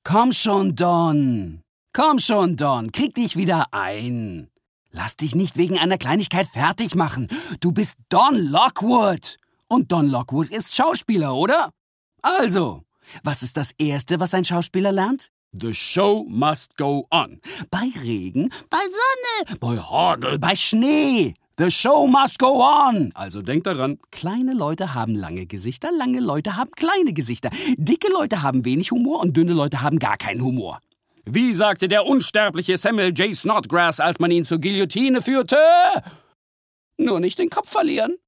Komm schon, Don. Komm schon, Don. Krieg dich wieder ein. Lass dich nicht wegen einer Kleinigkeit fertig machen. Du bist Don Lockwood. Und Don Lockwood ist Schauspieler, oder? Also, was ist das Erste, was ein Schauspieler lernt? The show must go on. Bei Regen, bei Sonne, bei Hagel, bei Schnee. The show must go on. Also denk daran, kleine Leute haben lange Gesichter, lange Leute haben kleine Gesichter. Dicke Leute haben wenig Humor und dünne Leute haben gar keinen Humor. Wie sagte der unsterbliche Samuel J. Snodgrass, als man ihn zur Guillotine führte? Nur nicht den Kopf verlieren.